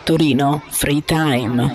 Torino Free Time.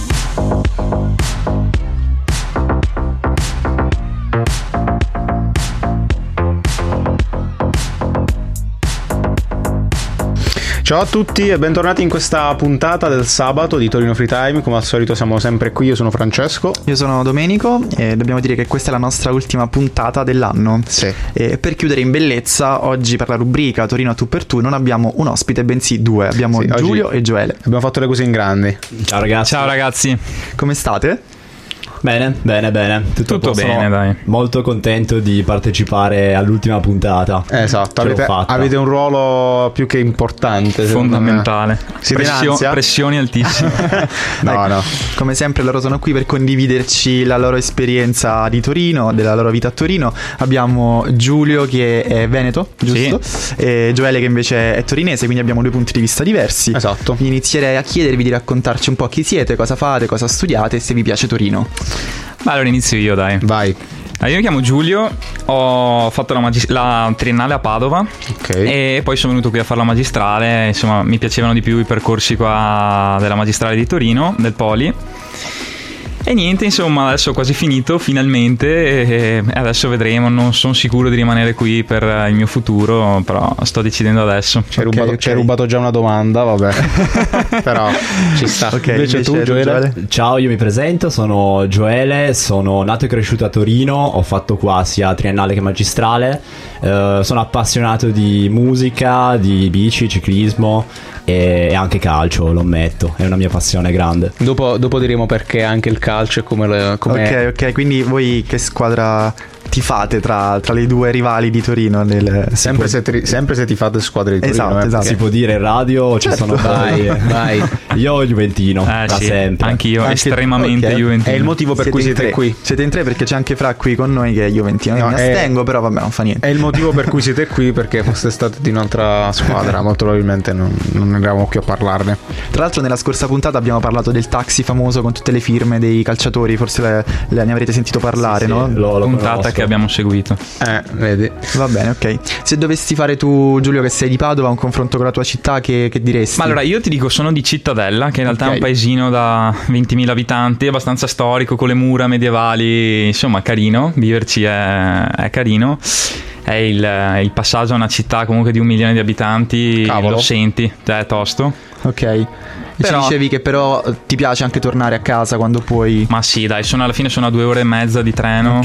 Ciao a tutti e bentornati in questa puntata del sabato di Torino Free Time. Come al solito siamo sempre qui, io sono Francesco. Io sono Domenico e dobbiamo dire che questa è la nostra ultima puntata dell'anno. Sì. E per chiudere in bellezza, oggi per la rubrica Torino a tu per tu non abbiamo un ospite bensì due. Abbiamo Giulio e Gioele. Abbiamo fatto le cose in grandi. Ciao ragazzi. Ciao ragazzi. Come state? Bene. Tutto bene, dai. Molto contento di partecipare all'ultima puntata. Esatto, avete un ruolo più che importante, fondamentale. Siete in ansia? Pressioni altissime. No. Come sempre loro sono qui per condividerci la loro esperienza di Torino, della loro vita a Torino. Abbiamo Giulio che è veneto, giusto? Sì. E Gioele che invece è torinese, quindi abbiamo due punti di vista diversi. Esatto. Quindi inizierei a chiedervi di raccontarci un po' chi siete, cosa fate, cosa studiate e se vi piace Torino. Ma allora inizio io, dai. Vai. Io mi chiamo Giulio, ho fatto la triennale a Padova, e poi sono venuto qui a fare la magistrale. Insomma, mi piacevano di più i percorsi qua della magistrale di Torino, del Poli. E niente, insomma, adesso ho quasi finito finalmente e adesso vedremo. Non sono sicuro di rimanere qui per il mio futuro, però sto decidendo adesso. Ci hai rubato già una domanda, vabbè. Però ci sta. Invece tu, Gioele? Ciao, io mi presento, sono Gioele, sono nato e cresciuto a Torino, ho fatto qua sia triennale che magistrale. Sono appassionato di musica, di bici, ciclismo e anche calcio, lo ammetto, è una mia passione grande. Dopo diremo perché anche il calcio è come Ok, quindi voi che squadra tifate tra le due rivali di Torino? Sempre se tifate squadre di Torino. Esatto. Si può dire in radio? Certo. Ci sono vai. Io juventino, da sì, sempre. Anch'io, estremamente juventino. È il motivo per cui siete qui. Siete in tre perché c'è anche Fra qui con noi che è juventino. Io mi astengo, però vabbè, non fa niente. È il motivo per cui siete qui, perché foste state di un'altra squadra molto probabilmente non eravamo qui a parlarne. Tra l'altro nella scorsa puntata abbiamo parlato del taxi famoso con tutte le firme dei calciatori. Forse ne avrete sentito parlare, sì, no? Lo puntata conosco. che abbiamo seguito. Vedi. Va bene, ok. Se dovessi fare tu, Giulio, che sei di Padova, un confronto con la tua città, che diresti? Ma allora io ti dico, sono di Cittadella, che in realtà è un paesino da 20.000 abitanti, abbastanza storico, con le mura medievali, insomma carino, viverci è carino. È il passaggio a una città comunque di 1 milione di abitanti. Cavolo. Lo senti, è tosto. Ok. Però ci dicevi che però ti piace anche tornare a casa quando puoi. Ma sì, dai, alla fine sono a 2 ore e mezza di treno,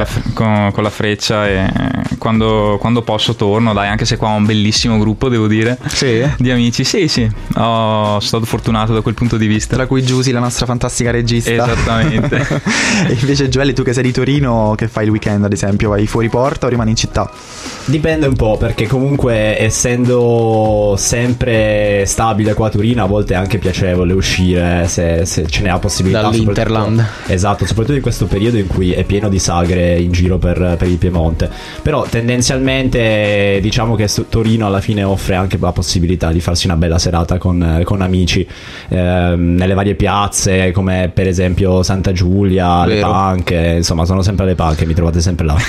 con la freccia, e quando posso torno, dai, anche se qua ho un bellissimo gruppo, devo dire, di amici. Sì, sono stato fortunato da quel punto di vista. Tra cui Giusy, la nostra fantastica regista. Esattamente. E invece Gioele, tu che sei di Torino, che fai il weekend ad esempio? Vai fuori porta o rimani in città? Dipende un po', perché comunque essendo sempre stabile qua a Torino, a volte è anche piacevole uscire se ce n'è la possibilità dall'Interland. Esatto, soprattutto in questo periodo in cui è pieno di sagre in giro per il Piemonte. Però tendenzialmente diciamo che Torino alla fine offre anche la possibilità di farsi una bella serata con amici nelle varie piazze, come per esempio Santa Giulia, le Panche. Insomma, sono sempre alle Panche, mi trovate sempre là.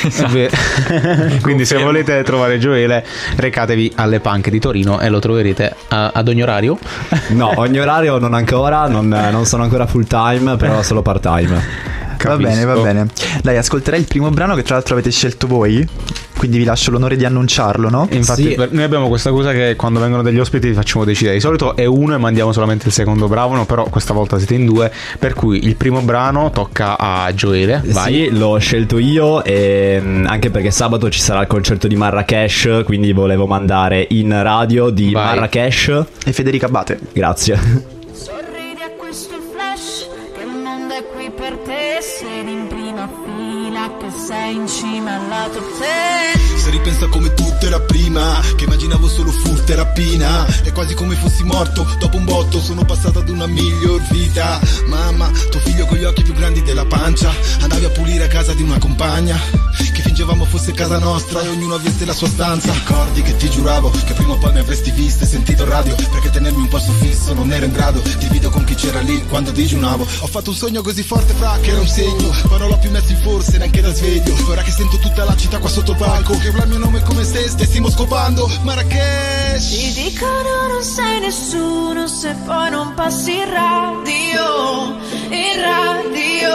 Quindi se volete trovare Gioele, recatevi alle Panche di Torino e lo troverete ad ogni orario. No, ogni orario non ancora, non sono ancora full time, però solo part time. Va bene. Dai, ascolterei il primo brano che tra l'altro avete scelto voi, quindi vi lascio l'onore di annunciarlo, no? Infatti noi abbiamo questa cosa che quando vengono degli ospiti li facciamo decidere. Di solito è uno e mandiamo solamente il secondo brano, però questa volta siete in due, per cui il primo brano tocca a Gioele. Vai. Sì, l'ho scelto io, e anche perché sabato ci sarà il concerto di Marrakesh, quindi volevo mandare in radio di Marrakesh e Federica Abate. Grazie. Sorridi a questo flash, che il mondo è qui per te, sei in prima fila, che sei in cima alla top 10. Se ripensa come tutto era prima, che immaginavo solo furto e rapina, è quasi come fossi morto, dopo un botto sono passato ad una miglior vita. Mamma, tuo figlio con gli occhi più grandi della pancia, andavi a pulire a casa di una compagna che finge fingevamo fosse casa nostra e ognuno avesse la sua stanza. Ricordi che ti giuravo che prima o poi mi avresti visto e sentito radio, perché tenermi un posto fisso non ero in grado. Ti vedo con chi c'era lì quando digiunavo. Ho fatto un sogno così forte fra che era un segno, poi non l'ho più messo in forse neanche da sveglio. Ora che sento tutta la città qua sotto palco, che urla il mio nome come se stessimo scopando Marrakesh. Ti dicono non sei nessuno se poi non passi in radio, in radio.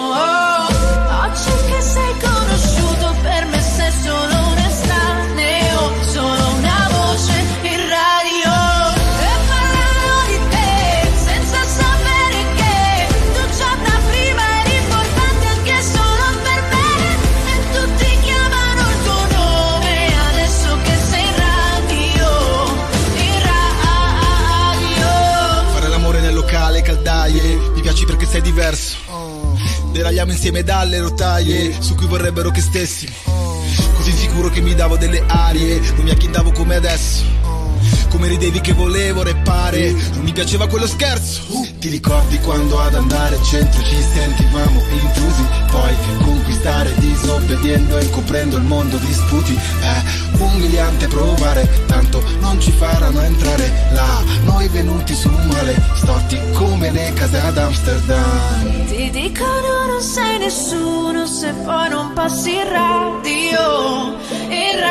Oggi che sei conosciuto per me sei solo un estraneo, solo una voce in radio. E parlano di te senza sapere che tu già da prima eri importante anche solo per me, e tutti chiamano il tuo nome adesso che sei in radio, in radio. Fare l'amore nel locale, caldaie, mi piaci perché sei diverso. Deragliamo insieme dalle rotaie su cui vorrebbero che stessimo. Così sicuro che mi davo delle arie, non mi acchittavo come adesso. Come ridevi che volevo reppare, non mi piaceva quello scherzo. Ti ricordi quando ad andare al centro ci sentivamo intrusi, poi conquistare disobbediendo e coprendo il mondo di sputi. È umiliante provare, tanto non ci faranno entrare là. Noi venuti su male, storti come le case ad Amsterdam. Ti dicono non sei nessuno se poi non passi in radio, in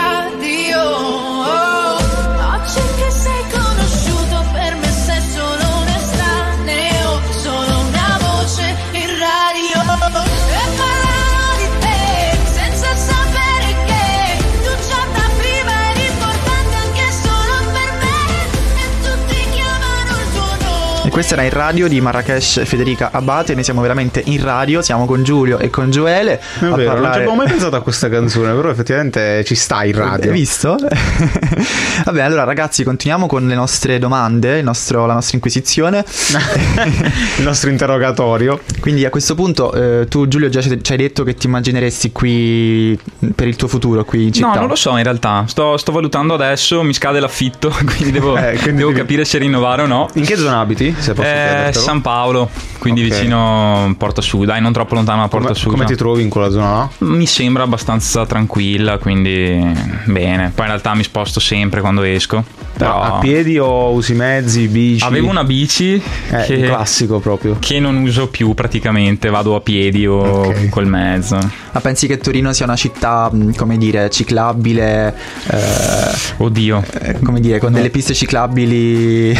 radio. Oggi che sei conosciuto per me sei solo un estraneo, solo una voce in radio. E parlano di te senza sapere che tu già da prima eri importante anche solo per me, e tutti chiamano il tuo nome. E questa era In Radio di Marrakesh e Federica Abate. Noi siamo veramente in radio, siamo con Giulio e con Gioele. È vero, non ci avevo mai pensato a questa canzone, però effettivamente ci sta in radio. Hai visto? Vabbè, allora ragazzi, continuiamo con le nostre domande, la nostra inquisizione. Il nostro interrogatorio. Quindi a questo punto tu Giulio già ci hai detto che ti immagineresti qui per il tuo futuro qui in città. No, non lo so in realtà, sto valutando adesso, mi scade l'affitto, quindi devo capire se rinnovare o no. In che zona abiti? Se posso chiedertelo? San Paolo, quindi vicino Porta Sud, dai, non troppo lontano da Porta Sud. Come ti trovi in quella zona là? Mi sembra abbastanza tranquilla, quindi bene. Poi in realtà mi sposto sempre quando esco. Però a piedi o usi mezzi, bici? Avevo una bici un classico proprio, che non uso più praticamente, vado a piedi o col mezzo. Ma pensi che Torino sia una città, come dire, ciclabile? Oddio, come dire, con delle piste ciclabili?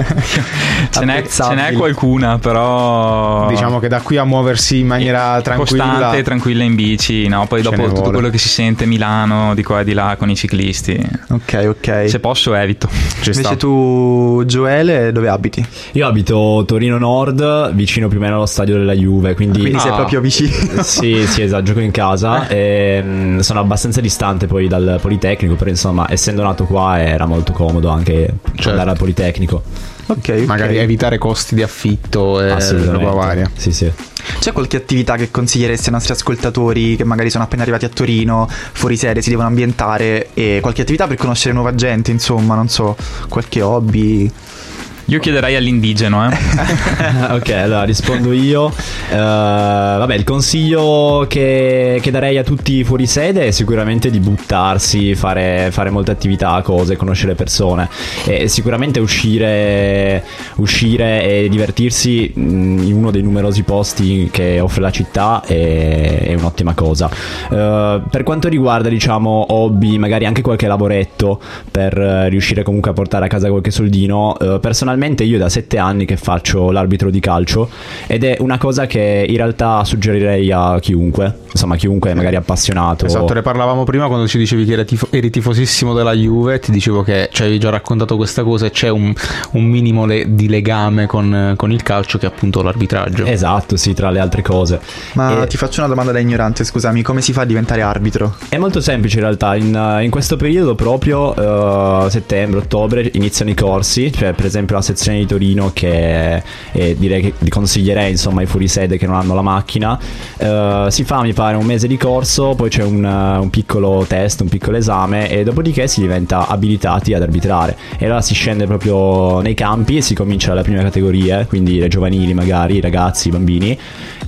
ce n'è qualcuna, però diciamo che da qui a muoversi in maniera tranquilla, costante e tranquilla in bici, no? Poi dopo tutto quello che si sente Milano di qua e di là con i ciclisti. Ok. Se posso evito. Invece tu Gioele dove abiti? Io abito Torino Nord, vicino più o meno allo stadio della Juve, quindi sei proprio vicino. Sì, esatto, gioco in casa e sono abbastanza distante poi dal Politecnico, però insomma essendo nato qua era molto comodo anche andare al Politecnico. Ok. Magari evitare costi di affitto e roba varia. Sì. C'è qualche attività che consiglieresti ai nostri ascoltatori che magari sono appena arrivati a Torino, fuori sede, si devono ambientare, e qualche attività per conoscere nuova gente, insomma, non so, qualche hobby? Io chiederei all'indigeno, Ok, allora rispondo io. Vabbè, il consiglio che darei a tutti fuori sede è sicuramente di buttarsi, fare molte attività, cose, conoscere persone, e sicuramente uscire e divertirsi in uno dei numerosi posti che offre la città è un'ottima cosa. Per quanto riguarda, diciamo, hobby, magari anche qualche lavoretto per riuscire comunque a portare a casa qualche soldino, personalmente io da 7 anni che faccio l'arbitro di calcio, ed è una cosa che in realtà suggerirei a chiunque, insomma chiunque magari appassionato. Esatto, ne parlavamo prima quando ci dicevi che eri tifosissimo della Juve, ti dicevo che ci avevi già raccontato questa cosa e c'è un minimo di legame con il calcio, che è appunto l'arbitraggio. Esatto, sì, tra le altre cose. Ma ti faccio una domanda da ignorante, scusami, come si fa a diventare arbitro? È molto semplice in realtà, in questo periodo proprio settembre-ottobre iniziano i corsi, cioè per esempio la sezione di Torino che direi che consiglierei insomma ai fuorisede che non hanno la macchina, si fa mi pare un mese di corso, poi c'è un piccolo test, un piccolo esame, e dopodiché si diventa abilitati ad arbitrare, e allora si scende proprio nei campi e si comincia dalle prime categorie, quindi le giovanili magari, i ragazzi, i bambini,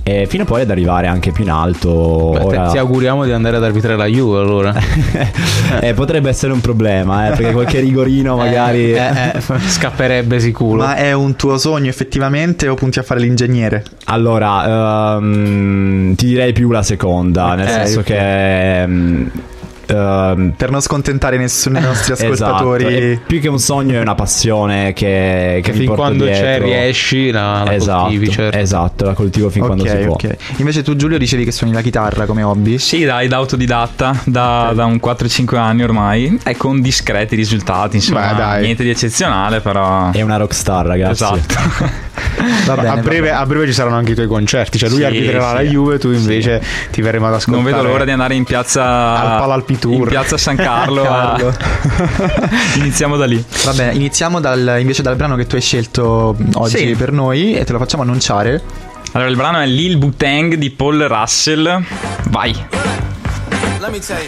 e fino poi ad arrivare anche più in alto. Beh, ora... ti auguriamo di andare ad arbitrare la Juve allora. Potrebbe essere un problema, perché qualche rigorino magari scapperebbe sicuro. Ma è un tuo sogno effettivamente o punti a fare l'ingegnere? Allora, ti direi più la seconda, nel senso che... per non scontentare nessuno dei nostri ascoltatori. Esatto. Più che un sogno è una passione che mi fin porto quando dietro. c'è riesci la coltivi, certo. Esatto, la coltivo fin quando si può. Invece tu, Giulio, dicevi che suoni la chitarra come hobby? Sì, dai, da autodidatta da un 4-5 anni ormai, e con discreti risultati, insomma. Beh, dai. Niente di eccezionale, però è una rockstar, ragazzi. Esatto. Va bene, a breve ci saranno anche i tuoi concerti, cioè lui Sì, arbitererà la Juve, tu invece ti verremo ad ascoltare. Non vedo l'ora di andare in piazza al Palalpitur, in piazza San Carlo. Iniziamo da lì. Va bene, iniziamo invece dal brano che tu hai scelto oggi per noi, e te lo facciamo annunciare. Allora, il brano è Lil Butang di Paul Russell. Vai. Let me tell you.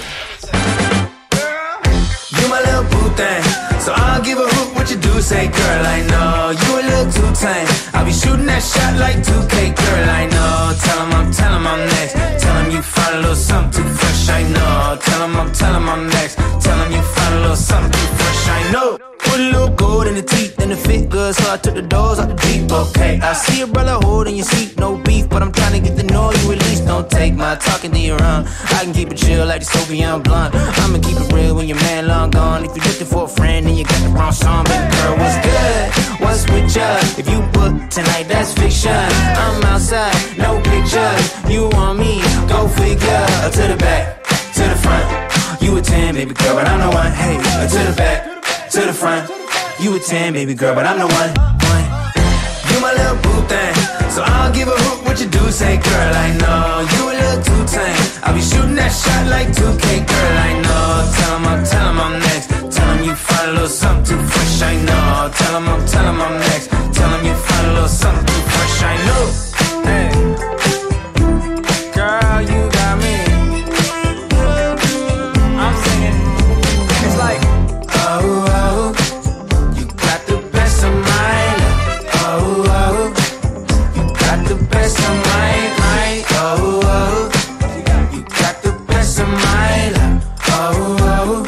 You my little Butang, so I'll give a hoot what you do. Say, girl, I know you a little too tame. I'll be shooting that shot like 2K, girl, I know. Tell him I'm next. Tell him you find a little something too fresh, I know. Tell him I'm next. Tell him you find a little something too fresh, I know. Put a little gold in the teeth and it fit good, so I took the doors out the deep. Okay, I see a brother holding your seat, no beef, but I'm trying to get to know you at least. Don't take my talking to your own. I can keep it chill like the Soviet blunt. I'ma keep it real when your man long gone. If you're looking for a friend, then you got the wrong song. Baby girl, what's good? What's with ya? If you book tonight, that's fiction. I'm outside, no pictures. You want me? Go figure. To the back, to the front. You a 10, baby girl, but I'm the one. Hey, to the back, to the front. You a 10, baby girl, but I'm the one. You my little boo thing, so I'll give a hoot what you do. Say, girl, I know you a little too tame. I'll be shooting that shot like 2K, girl, I know. Tell him I'm next. Tell him you find a little something too fresh, I know. Tell him I'm next. Tell him you find a little something too fresh, I know. Hey, girl, you got me. I'm singing. It's like, oh, you got the best of mine. Oh, you got the best of mine. Oh, you got the best of mine. Oh.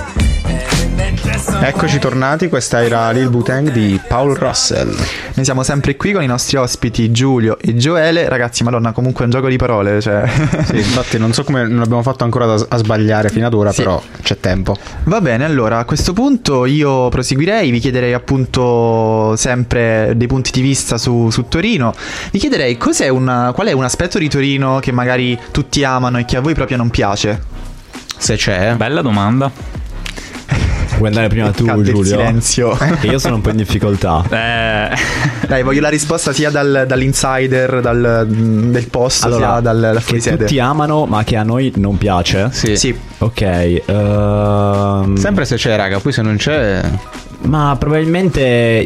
Eccoci tornati, questa era Lil Butang di Paul Russell. Noi siamo sempre qui con i nostri ospiti Giulio e Gioele. Ragazzi, madonna, comunque è un gioco di parole, cioè. Sì, infatti non so come non abbiamo fatto ancora a sbagliare fino ad ora, sì. Però c'è tempo. Va bene, allora a questo punto io proseguirei. Vi chiederei appunto sempre dei punti di vista su Torino. Vi chiederei qual è un aspetto di Torino che magari tutti amano e che a voi proprio non piace? Se c'è. Bella domanda. Vuoi andare prima tu, Giulio? Silenzio. Che io sono un po' in difficoltà. Dai, voglio la risposta sia dall'insider, del post, allora, sia dal fuorisede. Che tutti amano, ma che a noi non piace. Sì. Ok. Sempre se c'è, raga. Poi se non c'è... Ma probabilmente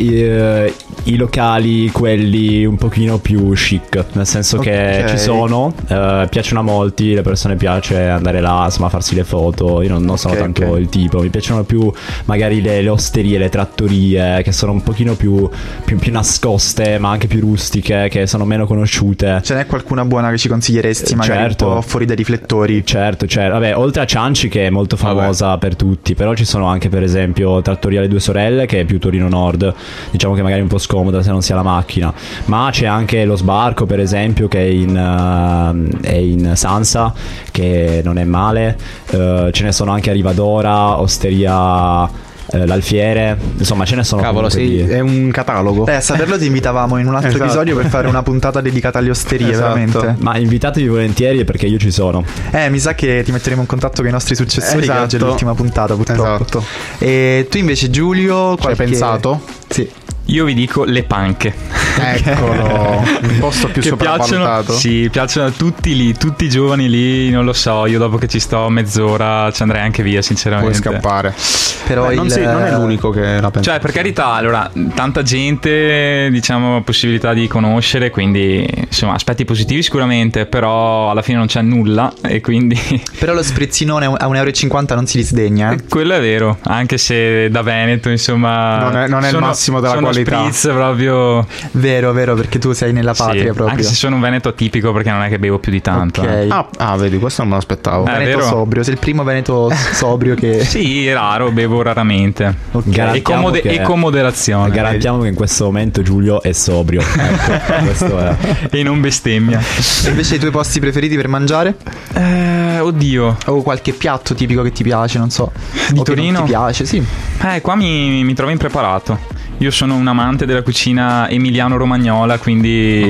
i locali, quelli un pochino più chic, nel senso che ci sono, piacciono a molti, le persone piace andare là, insomma, farsi le foto. Io non sono tanto il tipo, mi piacciono più magari le osterie, le trattorie, che sono un pochino più nascoste, ma anche più rustiche, che sono meno conosciute. Ce n'è qualcuna buona che ci consiglieresti, magari un po' fuori dai riflettori? Certo. Vabbè, oltre a Cianci, che è molto famosa per tutti, però ci sono anche, per esempio, Trattoria Le Due Sorelle, che è più Torino Nord, diciamo che magari è un po' scomoda se non si ha la macchina. Ma c'è anche lo Sbarco, per esempio, che è in Sansa, che non è male. Ce ne sono anche a Rivadora, Osteria L'Alfiere, insomma ce ne sono. Cavolo, sì, è un catalogo. A saperlo ti invitavamo in un altro episodio per fare una puntata dedicata alle osterie, veramente. Ma invitatevi volentieri, perché io ci sono. Mi sa che ti metteremo in contatto con i nostri successori, che oggi è l'ultima puntata, purtroppo. E tu invece, Giulio, ci hai pensato? Sì. Io vi dico le panche. Eccolo, un posto più sopravvalutato. Sì, piacciono a tutti lì, tutti i giovani lì, non lo so, io dopo che ci sto mezz'ora ci andrei anche via, sinceramente. Puoi scappare. Però non è l'unico che la pensa. Cioè, per carità, allora, tanta gente, diciamo, possibilità di conoscere, quindi insomma, aspetti positivi sicuramente, però alla fine non c'è nulla e quindi... Però lo sprizzinone a €1,50 non si disdegna. Quello è vero, anche se da Veneto, insomma... Non è il massimo della qualità. personalità. spritz proprio. Vero, perché tu sei nella patria Sì, proprio. anche se sono un veneto atipico perché non è che bevo più di tanto. Ok. Vedi, questo non me l'aspettavo. Veneto vero? sobrio, sei il primo veneto sobrio che... Sì, raro, bevo raramente. E con, Garantiamo che- e con moderazione. Garantiamo che in questo momento Giulio è sobrio. Ecco, questo è. E non bestemmia. E invece i tuoi posti preferiti per mangiare? Oddio. O qualche piatto tipico che ti piace, non so. Di o che non Torino? ti piace, sì. Qua mi trovo impreparato. Io sono un amante della cucina emiliano-romagnola, quindi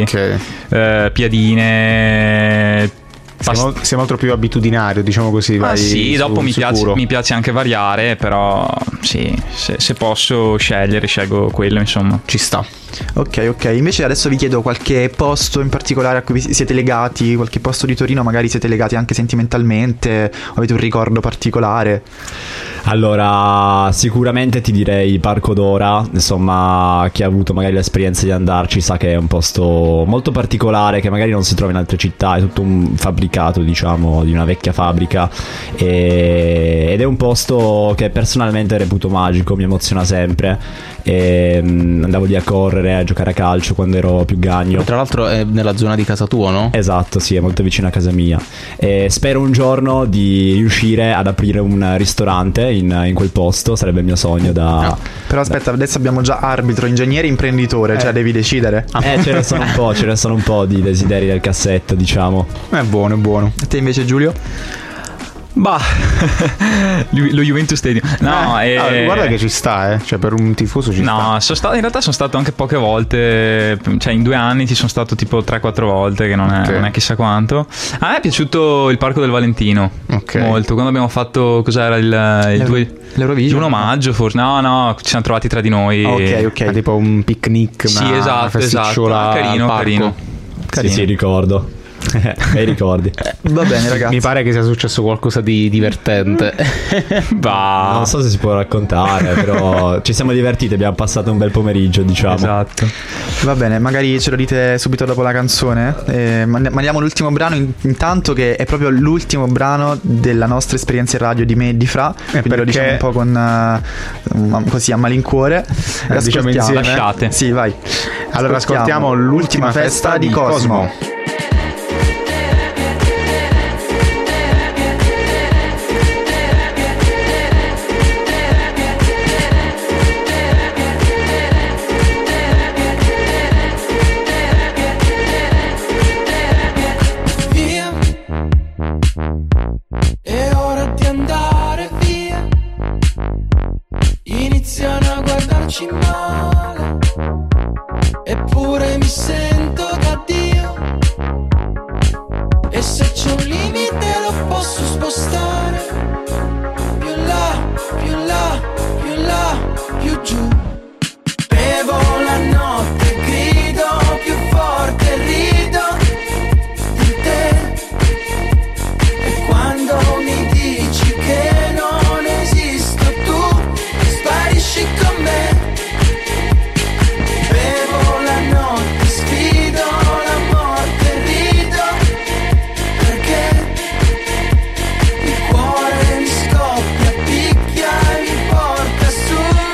piadine. Sei molto più abitudinario, diciamo così. Ah vai sì, dopo mi sicuro. piace anche variare, però sì, se posso scelgo quello, insomma. Ci sta. Ok. Invece adesso vi chiedo qualche posto in particolare a cui siete legati, qualche posto di Torino magari siete legati anche sentimentalmente, o avete un ricordo particolare? Allora, sicuramente ti direi Parco d'Ora. Insomma, chi ha avuto magari l'esperienza di andarci sa che è un posto molto particolare, che magari non si trova in altre città. È tutto un fabbricato, diciamo, di una vecchia fabbrica, ed è un posto che personalmente reputo magico, mi emoziona sempre. Andavo lì a correre, a giocare a calcio quando ero più gagno. Tra l'altro è nella zona di casa tua, no? Esatto, sì, è molto vicino a casa mia. Spero un giorno di riuscire ad aprire un ristorante in quel posto, sarebbe il mio sogno da... Però aspetta, adesso abbiamo già arbitro, ingegnere, imprenditore, cioè devi decidere. ce ne sono un po' di desideri del cassetto, diciamo. È buono, è buono. E te invece, Giulio? Bah, lo Juventus Stadium. No, guarda che ci sta, cioè per un tifoso ci sta. In realtà sono stato anche poche volte, cioè in 2 anni ci sono stato tipo 3-4 volte, che non è chissà quanto. A me è piaciuto il Parco del Valentino, molto. Quando abbiamo fatto, cos'era l'Eurovision? 1 maggio forse. No, ci siamo trovati tra di noi. Ok. Tipo un picnic, Sì, una festicciola carino. Sì, ricordo. Bei ricordi. Va bene, ragazzi. Mi pare che sia successo qualcosa di divertente. Bah. Non so se si può raccontare, però ci siamo divertiti, abbiamo passato un bel pomeriggio, diciamo. Esatto. Va bene, magari ce lo dite subito dopo la canzone. Mandiamo l'ultimo brano intanto, che è proprio l'ultimo brano della nostra esperienza in radio di me e di Fra. Quindi lo diciamo un po' con così a malincuore. Diciamo insieme. Lasciate. Sì, vai. Allora ascoltiamo l'ultima festa di Cosmo. È ora di andare via. Iniziano a guardarci male, eppure mi sento da Dio. E se c'è un limite lo posso spostare. Più là, più là, più là, più giù. Bevo la notte, grido più forte, rido di te. E quando mi dici che non esisto, tu sparisci con me. Bevo la notte, sfido la morte, rido perché il cuore mi scoppia, picchia e mi porta su.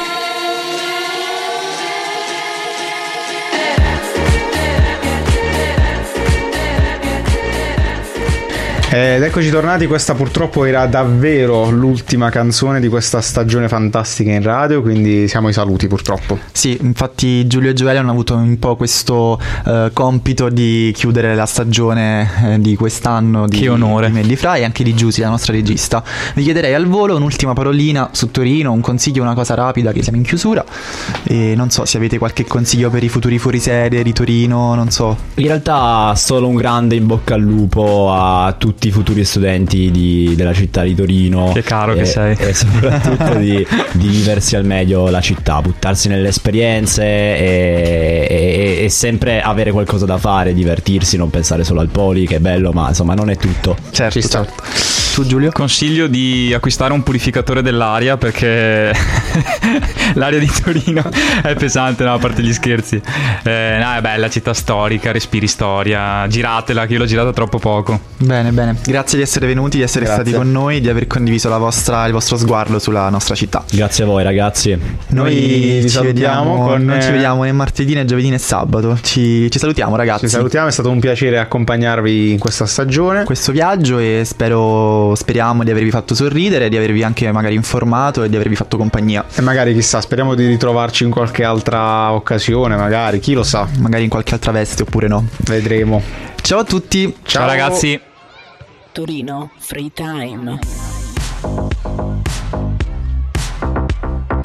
Ed eccoci tornati, questa purtroppo era davvero l'ultima canzone di questa stagione fantastica in radio, quindi siamo ai saluti purtroppo. Sì, infatti Giulio e Gioele hanno avuto un po' questo compito di chiudere la stagione di quest'anno di, che onore. di Melli Fra e anche di Giusy, la nostra regista. Vi chiederei al volo un'ultima parolina su Torino, un consiglio, una cosa rapida, che siamo in chiusura, e non so se avete qualche consiglio per i futuri fuorisede di Torino, non so. In realtà solo un grande in bocca al lupo a tutti i futuri studenti della città di Torino. Che caro che sei. E soprattutto di viversi al meglio la città, buttarsi nelle esperienze e sempre avere qualcosa da fare, divertirsi, non pensare solo al poli, che è bello, ma insomma non è tutto. Certo, Ci sta. certo. Tu, Giulio? Consiglio di acquistare un purificatore dell'aria, perché l'aria di Torino è pesante, no, a parte gli scherzi. No, è bella, città storica, respiri storia, giratela, che io l'ho girata troppo poco. Bene, bene. Grazie di essere venuti, di essere stati con noi, di aver condiviso il vostro sguardo sulla nostra città. Grazie a voi, ragazzi. Noi ci vediamo, non ci vediamo né martedì né giovedì né sabato. Ci salutiamo, ragazzi. Ci salutiamo, è stato un piacere accompagnarvi in questa stagione, questo viaggio, e speriamo di avervi fatto sorridere, di avervi anche magari informato e di avervi fatto compagnia. e magari chissà, speriamo di ritrovarci in qualche altra occasione, magari, chi lo sa, Magari in qualche altra veste oppure no. vedremo. Ciao a tutti. Ciao ragazzi. Torino Free Time.